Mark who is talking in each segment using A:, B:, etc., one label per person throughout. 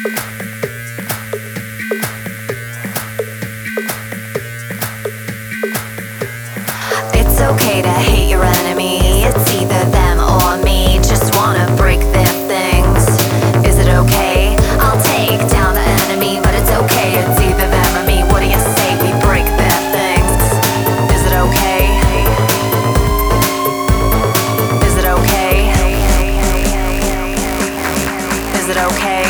A: It's okay to hate your enemy. It's either them or me. Just wanna break their things. Is it okay? I'll take down the enemy, but it's okay. It's either them or me. What do you say we break their things? Is it okay? Is it okay? Is it okay?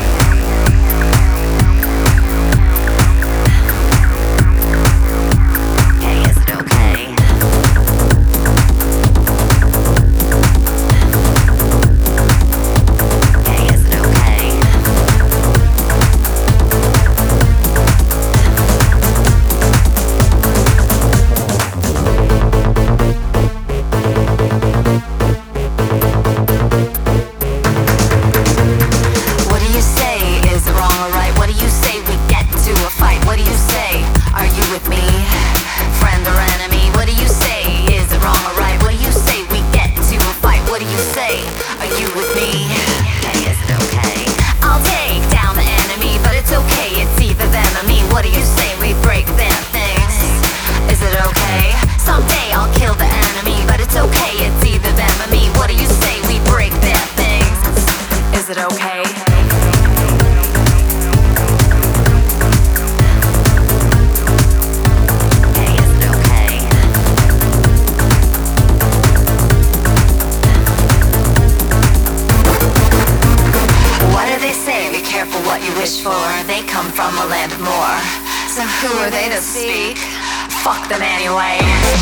A: They come from a land of more. So who are they to speak? Fuck them anyway.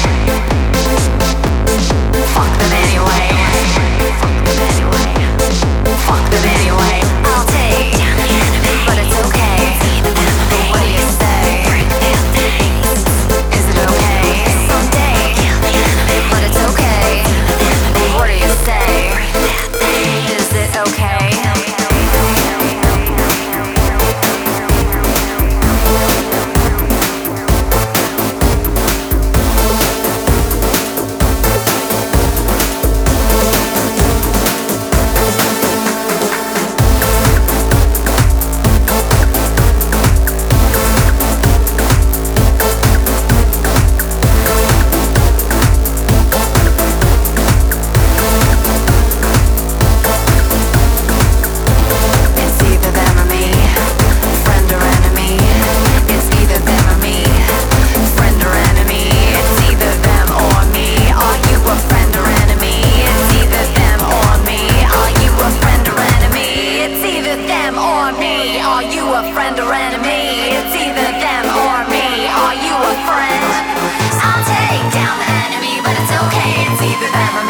A: Fuck them anyway. Fuck them anyway. Fuck them anyway. I'll take down the enemy, but it's okay. What do you say? Is it okay? Someday kill the enemy, but it's okay. What do you say? Is it okay? Friend or enemy, it's either them or me. Are you a friend? I'll take down the enemy, but it's okay. It's either them or me.